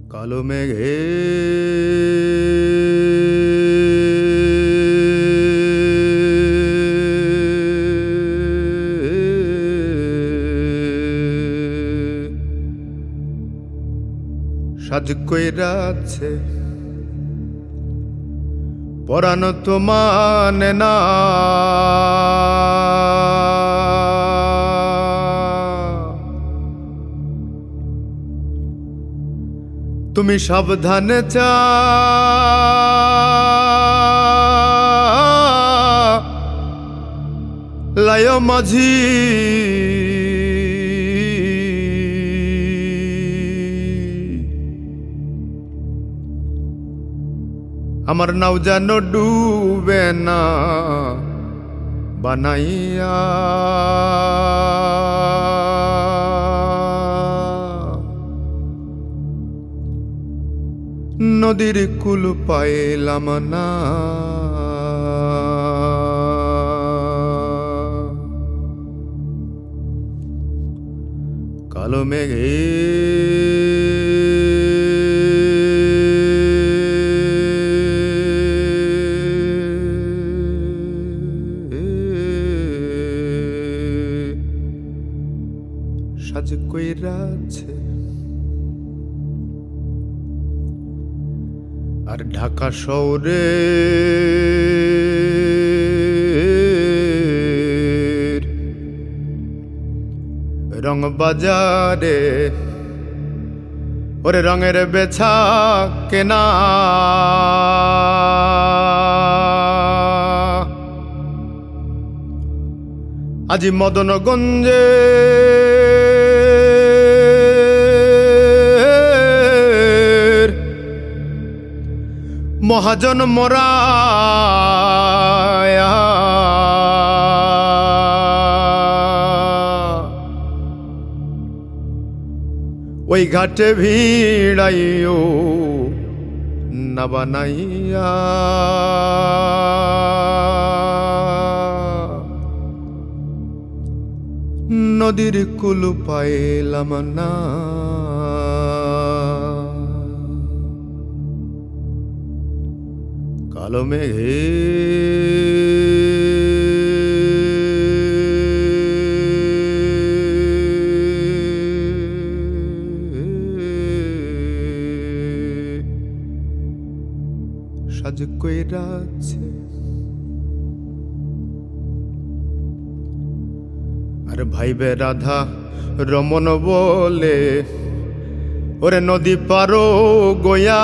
কালো মেঘে সাজ কইরাছে পরাণ তো মানে না, তুমি সাবধানে লায় মাঝি আমার নাও যেন ডুবে না বানাইয়া, নদীর কুল পাইলাম না, কালো মেঘে সাজ কইরাছে আর ঢাকা শহরে রং বাজারে ওরে রঙের বেছা কেনা, আজি মদনগঞ্জে মহাজন মোরা ওই ঘাটে ভিড়াইও না বানাইয়া, নদীর কুল পাইলাম না, কালো মেঘে সাজ কইরাছে আর ভাইবে রাধা রমন বলে ওরে নদী পারো গোয়া,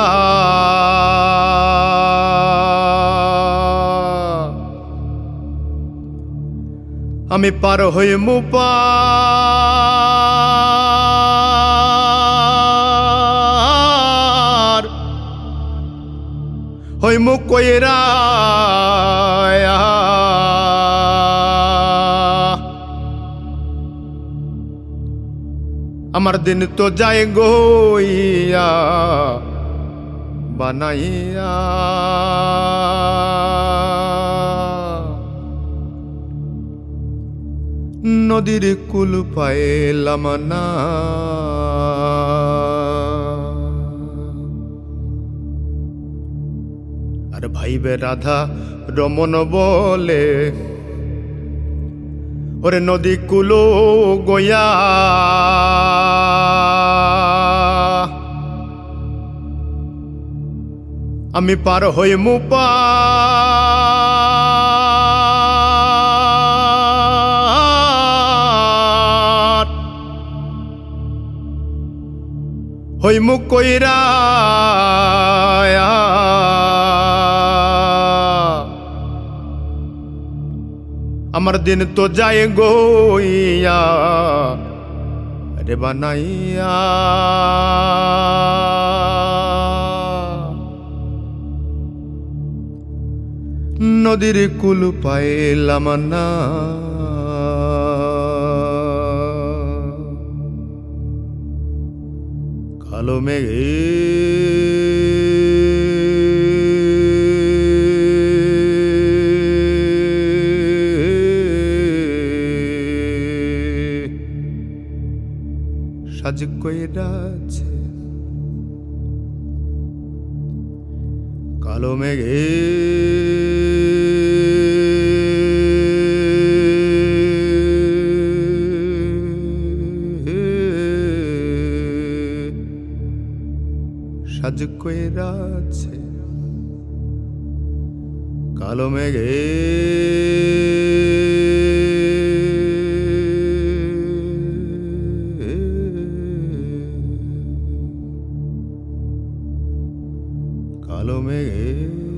আমি পার হই মুপার হই মু কইরা, আমার দিন তো যায় গইয়া বানাইয়া, নদীর কুল পাইলাম না, আর ভাইবে রাধা রমন বলে ওরে নদী কুলো গোয়া, আমি পার হই মুপার হই মু কইরা, আমার দিন তো যায় গইয়া রে বানাইয়া, নদীর কুল পাইলাম না, কালো মেঘে সাজ কইরাছে কালো মেঘে সাজ কইরাছে কালো মেঘে কালো মেঘে